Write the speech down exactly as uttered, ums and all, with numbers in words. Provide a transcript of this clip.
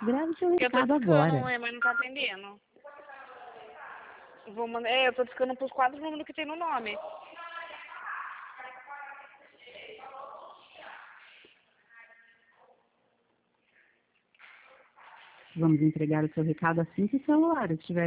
Grave seu Eu tô recado discando, agora. é, mas não tá atendendo. Vou mandar, é, eu tô discando pros quatro números que tem no nome. Vamos entregar o seu recado assim que o celular estiver